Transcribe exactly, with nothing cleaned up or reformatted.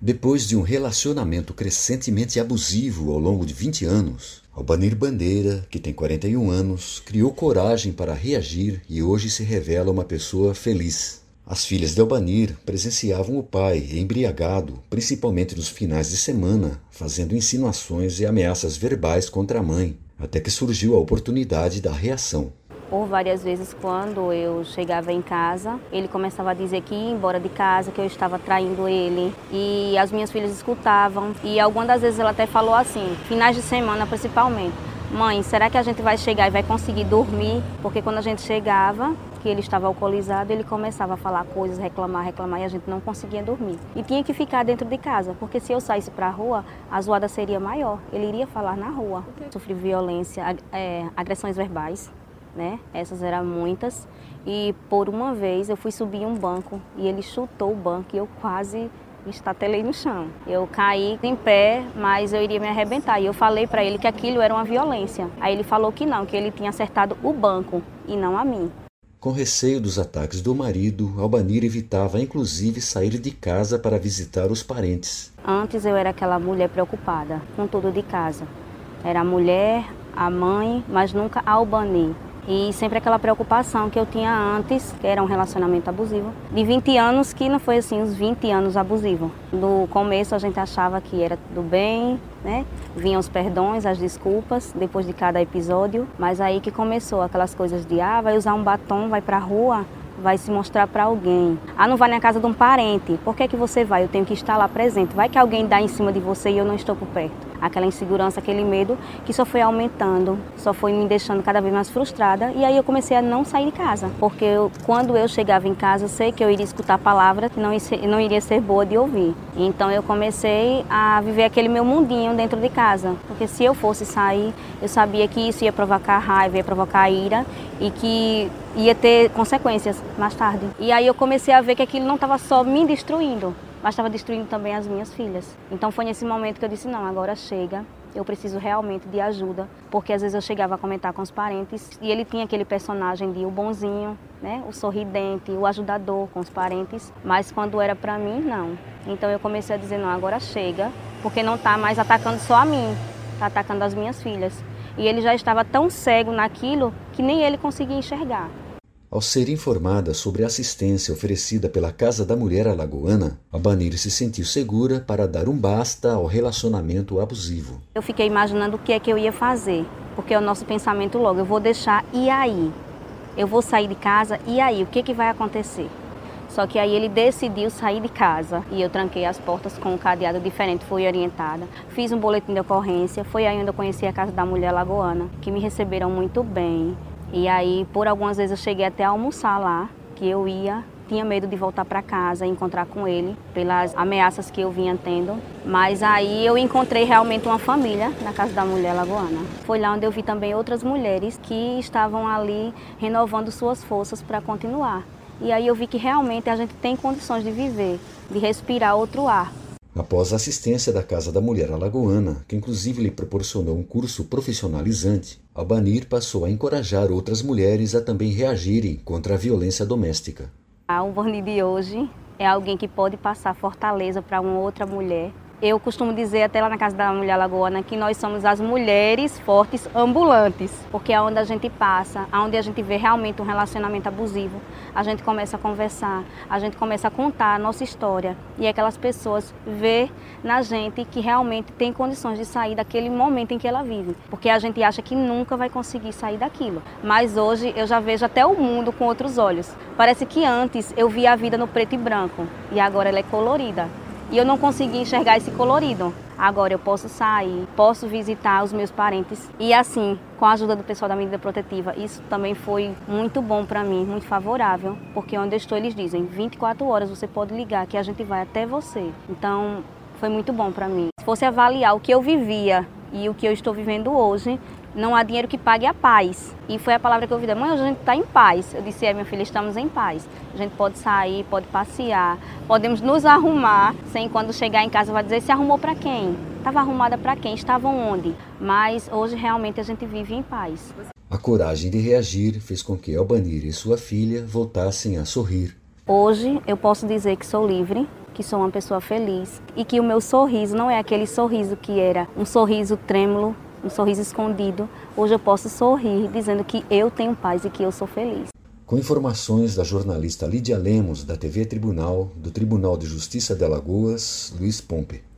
Depois de um relacionamento crescentemente abusivo ao longo de vinte anos, Albanir Bandeira, que tem quarenta e um anos, criou coragem para reagir e hoje se revela uma pessoa feliz. As filhas de Albanir presenciavam o pai embriagado, principalmente nos finais de semana, fazendo insinuações e ameaças verbais contra a mãe, até que surgiu a oportunidade da reação. Por várias vezes, quando eu chegava em casa, ele começava a dizer que ia embora de casa, que eu estava traindo ele. E as minhas filhas escutavam. E algumas das vezes ela até falou assim, finais de semana principalmente: mãe, será que a gente vai chegar e vai conseguir dormir? Porque quando a gente chegava, que ele estava alcoolizado, ele começava a falar coisas, reclamar, reclamar, e a gente não conseguia dormir. E tinha que ficar dentro de casa, porque se eu saísse para a rua, a zoada seria maior. Ele iria falar na rua. Sofri violência, é, agressões verbais. Né? Essas eram muitas, e por uma vez eu fui subir um banco e ele chutou o banco e eu quase estatelei no chão. Eu caí em pé, mas eu iria me arrebentar, e eu falei para ele que aquilo era uma violência. Aí ele falou que não, que ele tinha acertado o banco e não a mim. Com receio dos ataques do marido, Albanir evitava inclusive sair de casa para visitar os parentes. Antes eu era aquela mulher preocupada com tudo de casa. Era a mulher, a mãe, mas nunca a Albanir. E sempre aquela preocupação que eu tinha antes, que era um relacionamento abusivo. De vinte anos, que não foi assim, uns vinte anos abusivo. No começo a gente achava que era tudo bem, né? Vinham os perdões, as desculpas, depois de cada episódio. Mas aí que começou aquelas coisas de, ah, vai usar um batom, vai pra rua, vai se mostrar para alguém. Ah, não vai na casa de um parente. Por que que você vai? Eu tenho que estar lá presente. Vai que alguém dá em cima de você e eu não estou por perto. Aquela insegurança, aquele medo que só foi aumentando, só foi me deixando cada vez mais frustrada. E aí eu comecei a não sair de casa. Porque eu, quando eu chegava em casa, eu sei que eu iria escutar palavras que não, não iria ser boa de ouvir. Então eu comecei a viver aquele meu mundinho dentro de casa. Porque se eu fosse sair, eu sabia que isso ia provocar raiva, ia provocar ira e que ia ter consequências mais tarde. E aí eu comecei a ver que aquilo não estava só me destruindo, mas estava destruindo também as minhas filhas. Então foi nesse momento que eu disse, não, agora chega, eu preciso realmente de ajuda, porque às vezes eu chegava a comentar com os parentes e ele tinha aquele personagem de o bonzinho, né, o sorridente, o ajudador com os parentes, mas quando era para mim, não. Então eu comecei a dizer, não, agora chega, porque não está mais atacando só a mim, está atacando as minhas filhas. E ele já estava tão cego naquilo que nem ele conseguia enxergar. Ao ser informada sobre a assistência oferecida pela Casa da Mulher Alagoana, Albanir se sentiu segura para dar um basta ao relacionamento abusivo. Eu fiquei imaginando o que é que eu ia fazer, porque é o nosso pensamento logo, eu vou deixar, e aí? Eu vou sair de casa, e aí? O que, que vai acontecer? Só que aí ele decidiu sair de casa e eu tranquei as portas com um cadeado diferente, fui orientada. Fiz um boletim de ocorrência, foi aí onde eu conheci a Casa da Mulher Alagoana, que me receberam muito bem. E aí, por algumas vezes, eu cheguei até a almoçar lá, que eu ia, tinha medo de voltar para casa e encontrar com ele, pelas ameaças que eu vinha tendo. Mas aí eu encontrei realmente uma família na Casa da Mulher Alagoana. Foi lá onde eu vi também outras mulheres que estavam ali renovando suas forças para continuar. E aí eu vi que realmente a gente tem condições de viver, de respirar outro ar. Após a assistência da Casa da Mulher Alagoana, que inclusive lhe proporcionou um curso profissionalizante, Albanir passou a encorajar outras mulheres a também reagirem contra a violência doméstica. A Albanir de hoje é alguém que pode passar fortaleza para uma outra mulher. Eu costumo dizer até lá na Casa da Mulher Alagoana que nós somos as mulheres fortes ambulantes, porque é onde a gente passa, onde a gente vê realmente um relacionamento abusivo, a gente começa a conversar, a gente começa a contar a nossa história e aquelas pessoas vê na gente que realmente tem condições de sair daquele momento em que ela vive, porque a gente acha que nunca vai conseguir sair daquilo. Mas hoje eu já vejo até o mundo com outros olhos. Parece que antes eu via a vida no preto e branco e agora ela é colorida. E eu não consegui enxergar esse colorido. Agora eu posso sair, posso visitar os meus parentes. E assim, com a ajuda do pessoal da medida protetiva, isso também foi muito bom para mim, muito favorável. Porque onde eu estou, eles dizem, vinte e quatro horas você pode ligar, que a gente vai até você. Então, foi muito bom para mim. Se fosse avaliar o que eu vivia e o que eu estou vivendo hoje, não há dinheiro que pague a paz. E foi a palavra que eu ouvi, mãe, hoje a gente está em paz. Eu disse, é, minha filha, estamos em paz. A gente pode sair, pode passear, podemos nos arrumar, sem quando chegar em casa vai dizer, se arrumou para quem? Estava arrumada para quem? Estavam onde? Mas hoje realmente a gente vive em paz. A coragem de reagir fez com que Albanir e sua filha voltassem a sorrir. Hoje eu posso dizer que sou livre, que sou uma pessoa feliz e que o meu sorriso não é aquele sorriso que era um sorriso trêmulo, um sorriso escondido. Hoje eu posso sorrir dizendo que eu tenho paz e que eu sou feliz. Com informações da jornalista Lídia Lemos, da T V Tribunal, do Tribunal de Justiça de Alagoas, Luiz Pompe.